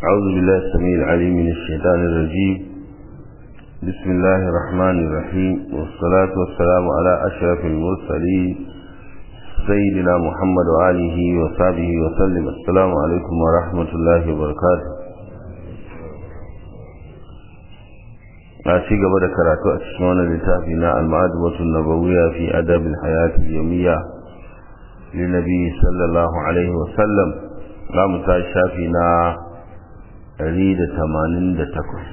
أعوذ بالله السميع العليم من الشيطان الرجيم. بسم الله الرحمن الرحيم، والصلاة والسلام على أشرف المرسلين سيدنا محمد وآله وصحبه وسلم. السلام عليكم ورحمة الله وبركاته. أشيء قبل كراتو أشمعنا لتافينا المعدوة النبوية في أدب الحياة اليومية للنبي صلى الله عليه وسلم. قام تاشافينا ريد 88.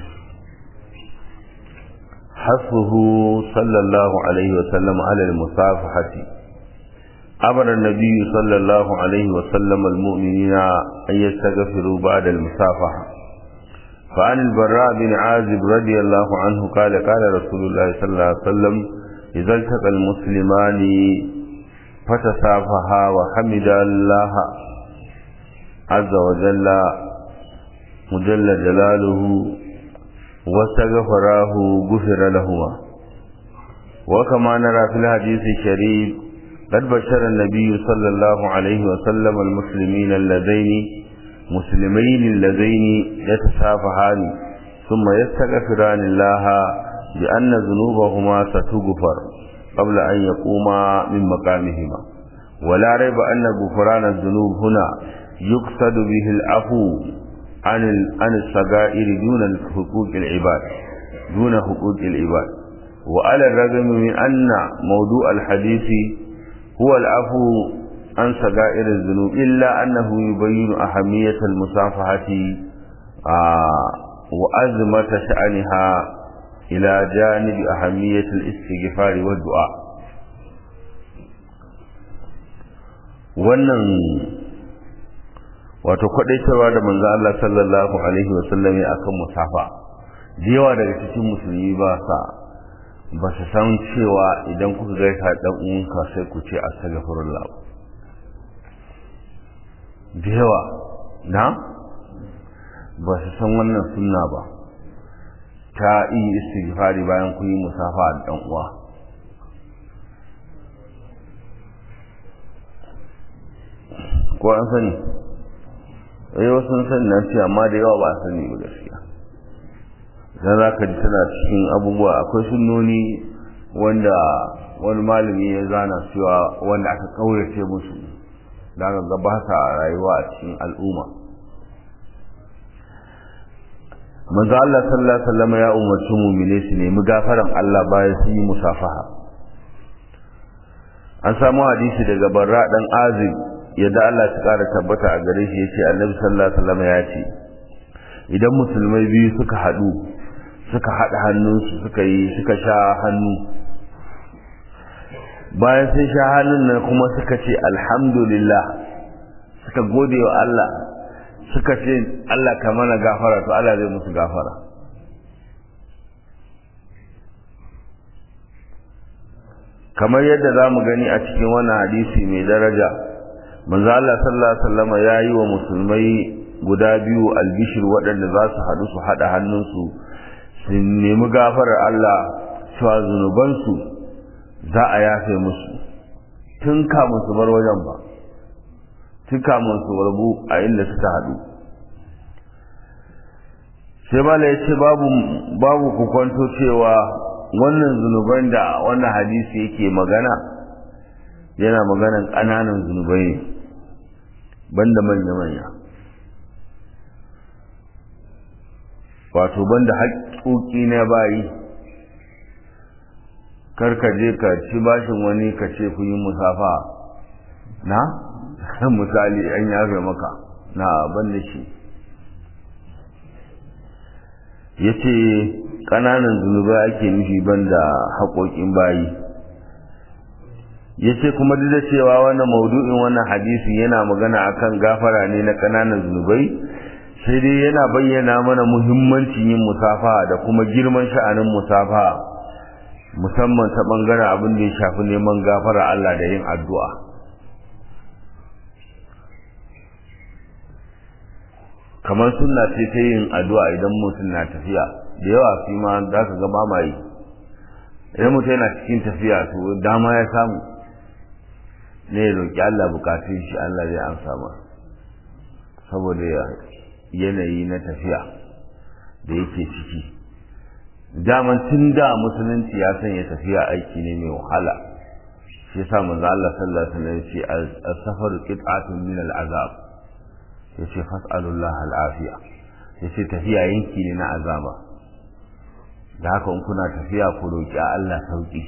حثه صلى الله عليه وسلم على المصافحة. أمر النبي صلى الله عليه وسلم المؤمنين أن يستغفروا بعد المصافحة. فعن البراء بن عازب رضي الله عنه قال قال رسول الله صلى الله عليه وسلم: إذا التقى المسلمان فتصافحا وحمد الله عز وجل مجل جلاله واستغفراه غفر لهما. وكما نرى في الحديث الشريف قد بشر النبي صلى الله عليه وسلم المسلمين اللذين يتصافحان ثم يستغفران الله بأن ذنوبهما ستغفر قبل أن يقوما من مقامهما. ولا ريب أن غفران الذنوب هنا يقصد به العفو عن الصغائر دون حقوق العباد. وعلى الرغم من أن موضوع الحديث هو العفو عن صغائر الذنوب، إلا أنه يبين أهمية المصافحة وعظمة شأنها إلى جانب أهمية الاستغفار والدعاء. wannan wato kwadaitarwa da manzo Allah sallallahu alaihi wasallam ya akan musafa, da yawa daga cikin musulmi ba su san cewa idan kuka gaisa dan uwanka sai ku ce astaghfirullah. Da yawa ba su san wannan sunna ba ta yi istighfari bayan kun yi musafa da dan uwa. Ko an sani? Wasu sun sani na ce, amma da yawa ba a sani ba gaskiya. Dan za ka ji tana cikin abubuwa, akwai sunnoni wanda wani malami ya zana cewa wanda aka kaurace musu da aka gabata a rayuwa a cikin al'umma. Manzo Allah sallallahu alaihi wasallam ya umarci mu'mine su nemi gafaran Allah bayan sun yi musafaha. An samu hadisi daga Barra dan Azib yadda Allah ta kara tabbata a gare shi, yace Annabi sallallahu alaihi wasallam ya ce, idan musulmai biyu suka haɗa hannunsu suka sha hannu, bayan sun sha hannun nan kuma suka ce alhamdulillah, suka gode wa Allah, suka ce Allah ka mana gafara, to Allah zai musu gafara. Kamar yadda za mu gani a cikin wannan hadisi mai daraja, manzo Allah sallallahu alaihi wasallam ya yi wa musulmai guda biyu albishir waɗanda za su haɗu su haɗa hannunsu su nemi gafarar Allah, cewa zunubansu za a yafe musu tun kamun su bar wajen ba, tun kamun su rabu a inda suka haɗu. Sai mala ya ce babu kukwanto cewa wannan zunuban da wannan hadisi yake magana yana maganan ƙananan zunubai ne, banda manya-manya, wato banda haƙƙoƙi na bayi. Karka je ka ci bashin wani ka ce kun yi musafa na misali an yafe maka na banda shi. Yace ƙananan zunubai ake nufi banda haƙoƙin bayi. Yace kuma duk da cewa wannan maudu'in wannan hadisi yana magana akan gafara ne na ƙananan zunubai, sai dai yana bayyana mana muhimmancin yin musafa da kuma girman sha'anin musafa, musamman ta bangaren abin da ya shafi neman gafara Allah da yin addu'a. Kamar sunna ce ta yin addu'a idan mutum na tafiya, da yawa fi ma za ka ga mamaye, idan mutum yana cikin tafiya to dama ya samu ne ya roƙi Allah bukatun shi, Allah zai amsa masa, saboda yanayi na tafiya da yake ciki. Daman tun da musulunci ya sanya tafiya aiki ne mai wahala, shi yasa manzo Allah sallallahu alaihi wasallam ya ce as-safaru qit'atun min al-azab, yace fas'alullah al-afiya, yace tafiya yanki ne na azaba. Da haka in kuna tafiya ku roki Allah sauki.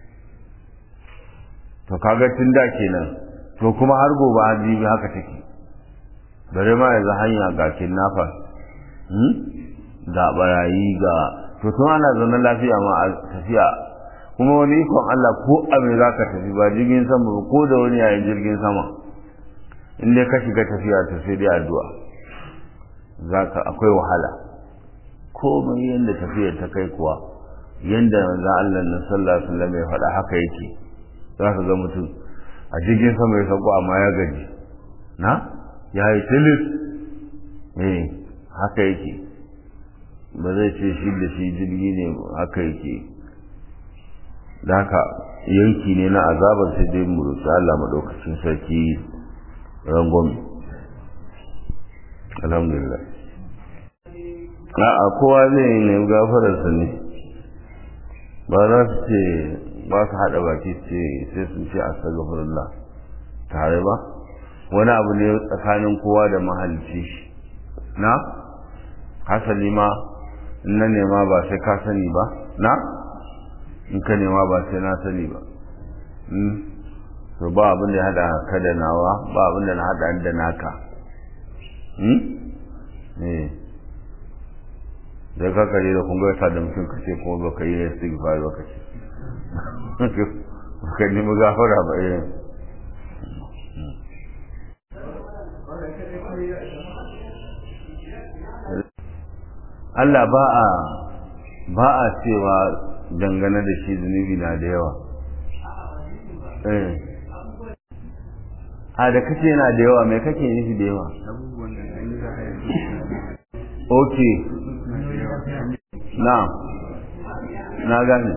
To kaga tun da kenan, to kuma har gobe har jibi haka take. Bare ma yanzu hanya ga kidnappers, ga barayi ga, to tun ana zaune lafiya ma a tafiya. Kuma wani ikon Allah ko a me za ka tafi ba jirgin sama ba, ko da wani yayin jirgin sama, in dai ka shiga tafiya to sai dai addu'a. Zaka akwai wahala. Komai yanda tafiyar ta kai kuwa, yanda manzo Allah na sallallahu alaihi wasallam ya faɗa haka yake. Za ka ga mutum a jirgin sama ya sauko amma ya gaji, na ya yi tilis, haka yake. Ba zai ce shi da shi jirgi ne, haka yake. Da haka yanki ne na azabar, sai dai mu roƙi Allah madaukakin sarki rangwame. Alhamdulillah. A'a, kowa zai nemi gafararsa ne, ba za su ce ba su haɗa baki ce sai sun ce astaghfirullah tare ba. Wani abu ne tsakanin kowa da mahalicci shi, na hasali ma in na nema ba sai ka sani ba, na in ka nema ba sai na sani ba. To ba abin da ya haɗa ka da nawa, ba abin da na haɗa da naka. Da ka kare da kunga ta da mutum kace kuma baka yi istighfar ba kace ka nemi gafara ba. Allah ba a cewa dangane da shi zunubi na da yawa. A da kace yana da yawa, mai kake nufi da yawa? Okay. Na gane.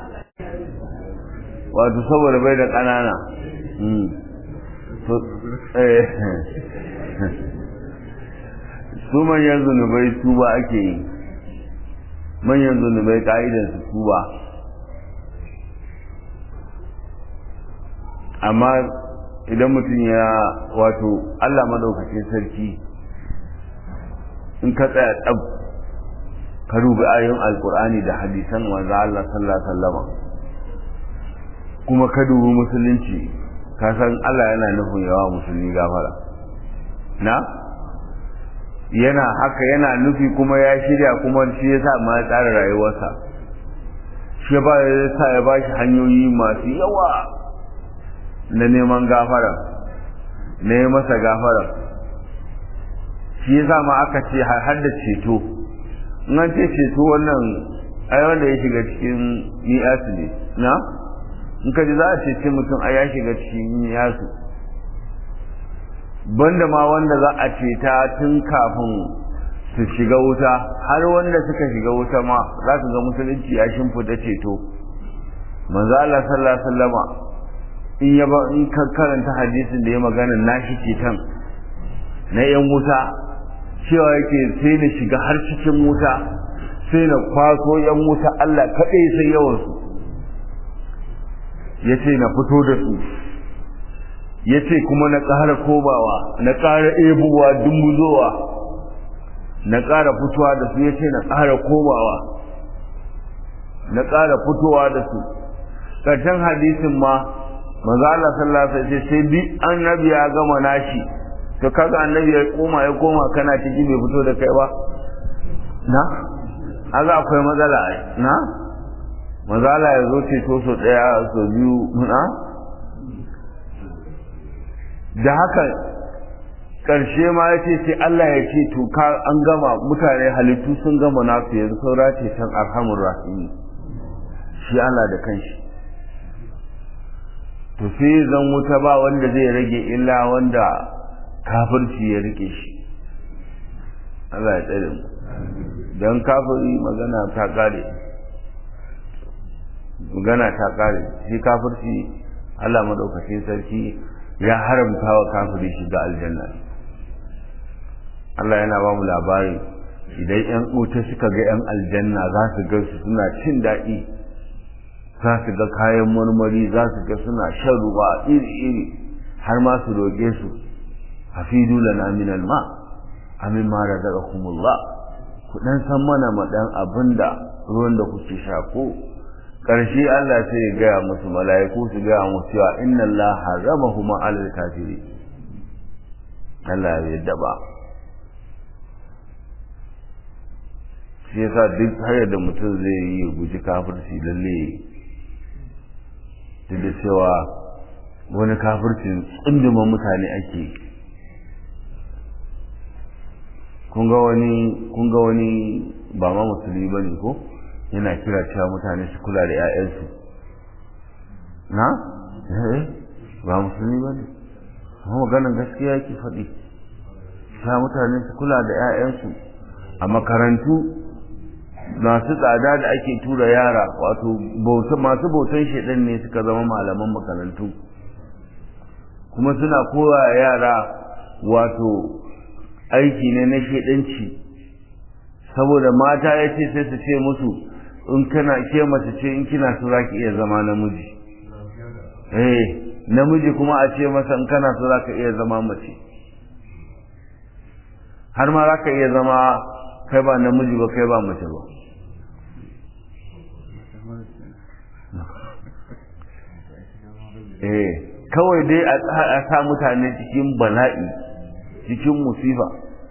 Wato saboda bai da ƙanana. Su manyan zunubai tuba ake yi. Manyan zunubai ƙa'idan su tuba. Amma idan mutum ya wato Allah madaukakin sarki, in ka tsaya tsab ka dubi ayoyin alkur'ani da hadisan manzo Allah sallallahu alaihi wasallam, kuma ka dubi musulunci, ka san Allah yana nufin yawa musulmi gafara. Yana haka, yana nufi kuma ya shirya, kuma shi yasa ma ya tsara rayuwarsa. Shi ba ya sa ya bashi hanyoyi masu yawa na neman gafara, na yi masa gafara. Shi yasa ma aka ce har da ceto. In an ce ceto wannan ai wanda ya shiga cikin ni'asu ne, na? In ka ji za a cece mutum ai ya shiga cikin ni'asu. Banda ma wanda za a ceta tun kafin su shiga wuta, har wanda suka shiga wuta ma za ka ga musulunci ya shimfida ceto. Manzo Allah sallallahu alaihi wasallama in ka karanta hadisin da ya magana nashi ceton na yan wuta, cewa yake sai na shiga har cikin wuta, sai na kwaso yan wuta, Allah kaɗai sai yawansu, ya ce na fito da su, ya ce kuma na ƙara komawa, na ƙara ebowa dumbuzowa, na ƙara fitowa da su, ya ce na ƙara komawa, na ƙara fitowa da su. Ƙarshen hadisin ma manzo Allah sallallahu alaihi wasallam sai bi annabi ya gama nashi, to kaga annabi ya koma kana ciki bai fito da kai ba, na kaga akwai matsala ai, na manzo Allah ya zo ce to so daya so biyu, na da haka karshe ma yace sai Allah ya ce to ka an gama, mutane halittu sun gama nasu, yanzu saura ce san arhamur rahim, shi Allah da kanshi. To sai zan wuta ba wanda zai rage illa wanda kafirci ya rike shi. Allah ya tsare mu. Dan kafiri magana ta kare. Shi kafirci Allah madaukakin sarki ya haramta wa kafiri shiga aljanna. Allah yana ba mu labari idan ƴan wuta suka ga ƴan aljanna za su ga su suna cin daɗi, za su ga kayan marmari, za su ga suna shan ruwa iri-iri, har ma su roƙe su hafidu lana min alma amin ma razaqakumullah, ku dan san mana madan abinda ruwan da kuke sha ko. Karshe Allah sai ya gaya musu, mala'iku su gaya musu cewa inna Allah haramahuma alal kafirin. Allah ya yadda ba. Shi yasa duk hayar da mutum zai yi guji kafirci lalle, duk da cewa wani kafircin tsunduma mutane ake. Kun ga wani ba ma musulmi bane ko yana kira cewa mutane su kula da 'ya'yansu. Na? Ba musulmi bane, amma maganar gaskiya yake faɗi. Cewa mutane su kula da 'ya'yansu a makarantu masu tsada da ake tura yara, wato masu bautan shedan ne suka zama malaman makarantu, kuma suna koya yara wato aiki ne na shedanci. Saboda mata ya ce sai su ce musu in kana ke mace ce in kina so zaki iya zama namiji, namiji kuma a ce masa in kana so zaka iya zama mace, har ma zaka iya zama kai ba namiji ba kai ba mace ba. Kawai dai a sa mutane cikin bala'i, cikin musifa.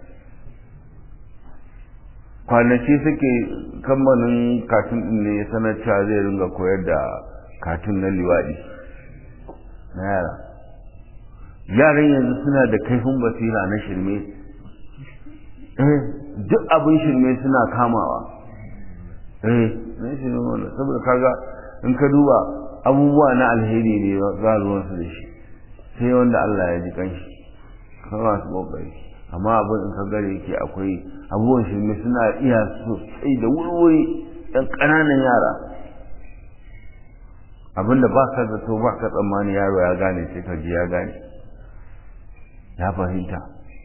Kwanaki suke kamfanin katun din ne ya sanar cewa zai ringa koyar da katun na liwaɗi na yara. Yaran yanzu suna da kaifin basira na shirme, duk abin shirme suna kamawa. Na shirme wannan, saboda kaga in ka duba abubuwa na alheri ne za ruwansu da shi, sai wanda Allah ya ji kanshi kawai su kokari. Amma abin in ka gare yake akwai abubuwan shirme suna iya sosai da wuri ɗan ƙananan yara, abinda ba ka zato ba ka tsammani yaro ya gane sai ka ji ya gane, ya fahimta.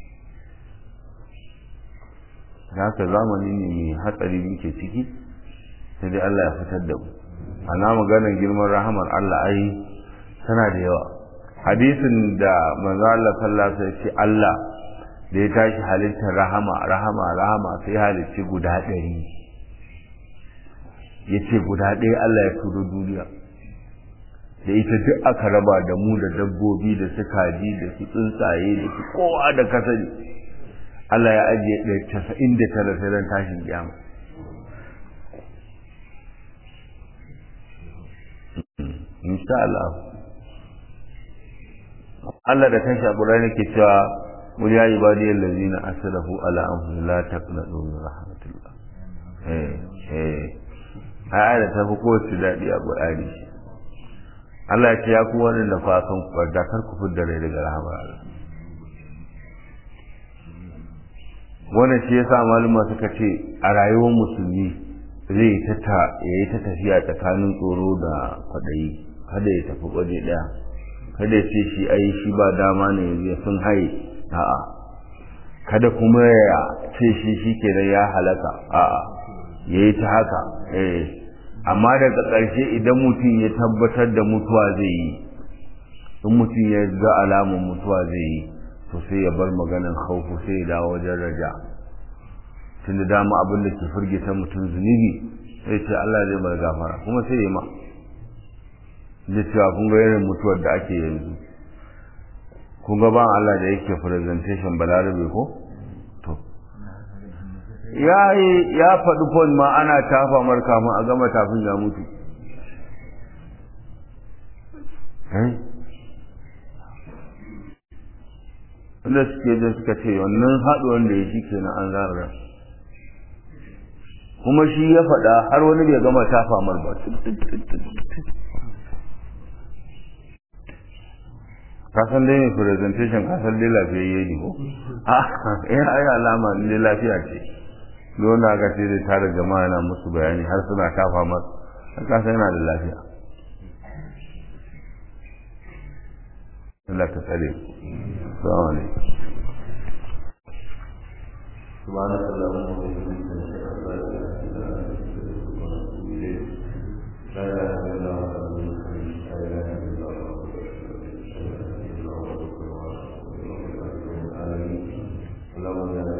da haka zamani ne mai hatsari muke ciki, sai dai Allah ya fitar da mu. ana maganar girman rahamar Allah ai tana da yawa. Hadisin da manzo Allah sallallahu alaihi wasallam ya ce Allah da ya tashi halittar rahama sai halicci guda 100. yace guda ɗaya Allah ya turo duniya da ita duk aka raba da mu da dabbobi da su kaji da su tsuntsaye da su kowa da kasani. Allah ya ajiye 99 sai ran tashin kiyama. insha Allah Allah da kanshi a Qur'ani ke cewa qul ya ibadiyal ladzina asrafu ala anfusihim la taqnatu min rahmatillah. Aya ta fi kowace daɗi a Qur'ani. Allah ya ce ya ku wanda fa san ku da kar ku fidda rai daga rahmar Allah. Wannan shi yasa malama suka ce a rayuwar musulmi zai yayi ta tafiya tsakanin tsoro da kwadayi, kada ya tafi waje daya, kada ya ce shi ai shi ba dama ne ya sun haye, a'a, kada kuma ya ce shi shikenan ya halaka, a'a, yayi ta haka. Amma daga ƙarshe idan mutum ya tabbatar da mutuwa zai yi, in mutum ya ga alamun mutuwa zai yi, to sai ya bar maganan khaufu sai ya dawo wajen raja. Tunda dama abin da ke firgita mutum zunubi, sai ce Allah zai bar gafara, kuma sai ya ma da cewa kun ga irin mutuwar da ake yanzu, kun ga ban Allah da yake presentation balarabe ko to ya faɗi fon ma ana tafa marka ma a gama tafin ya mutu. wanda suke da suka ce wannan haɗuwan da ya shi kenan an zarra, kuma shi ya faɗa har wani bai gama tafa mar ba. kasan dai mai presentation kasan dai lafiyayye ne ko? ai alama ne lafiya ce. don aka ce da tare jama'a yana musu bayani har suna tafa mar, kasan yana da lafiya. Allah ka tsare ku. Assalamu alaikum. سبحانك اللهم وبحمدك نشهد ان لا اله الا انت نستغفرك ونتوب اليك لا اله الا انت لا اله الا الله اللهم